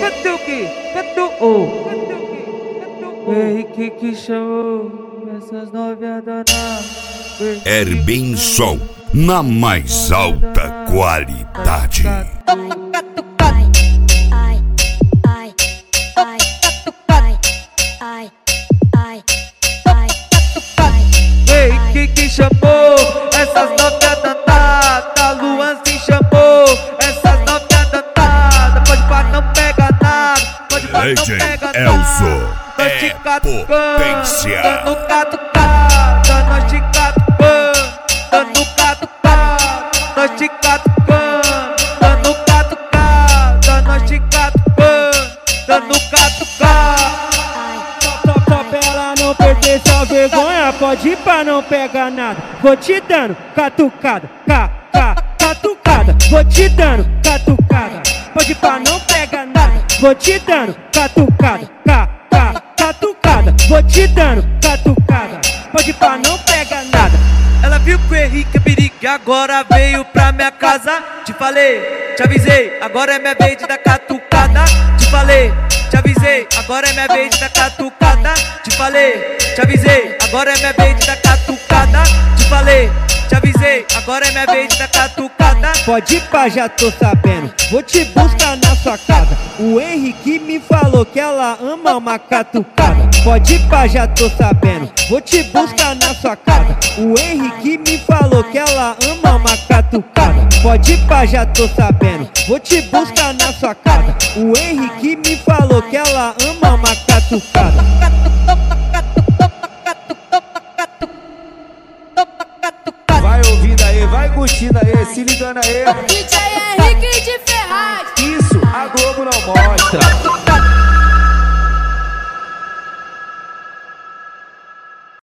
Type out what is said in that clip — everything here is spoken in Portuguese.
Catuque, catuô. Henrique que chamou essas novias danadas. Herbin Som, na mais alta qualidade. Henrique que chamou essas novias danadas. Luan se chamou essas novias danadas. Pode pá, não pega nada. Pode pá, não pega nada. Elzo é potência. Dando catucada, nós te catucando. Dando catucada, nós te catucando. Dando catucada, nós te catucando. Dando catucada. Só pra ela não perder sua vergonha, pode ir pra não pegar nada. Vou te dando catucada, catucada. Vou te dando catucada, pode ir pra não pegar nada. Vou te dando catucada, catucada. Vou te dando catucada, pode ir pra não pegar nada. Ela viu que o Henrique é perigo e agora veio pra minha casa. Te falei, te avisei, agora é minha vez de dar catucada. Te falei, te avisei, agora é minha vez de dar catucada. Te falei, te avisei, agora é minha vez de dar catucada. Te falei, te avisei, agora é minha vez de dar catucada. Pode ir pra, já tô sabendo, vou te buscar na sua casa. O Henrique me falou que ela ama uma catucada. Pode ir pra, já tô sabendo, vou te buscar na sua casa. O Henrique me falou que ela ama uma catucada. Pode ir pra, já tô sabendo, vou te buscar na sua casa. O Henrique me falou que ela ama uma catucada. Vai ouvindo aí, vai curtindo aí, se ligando aí. DJ Henrique de Ferraz. Isso, a Globo não mostra.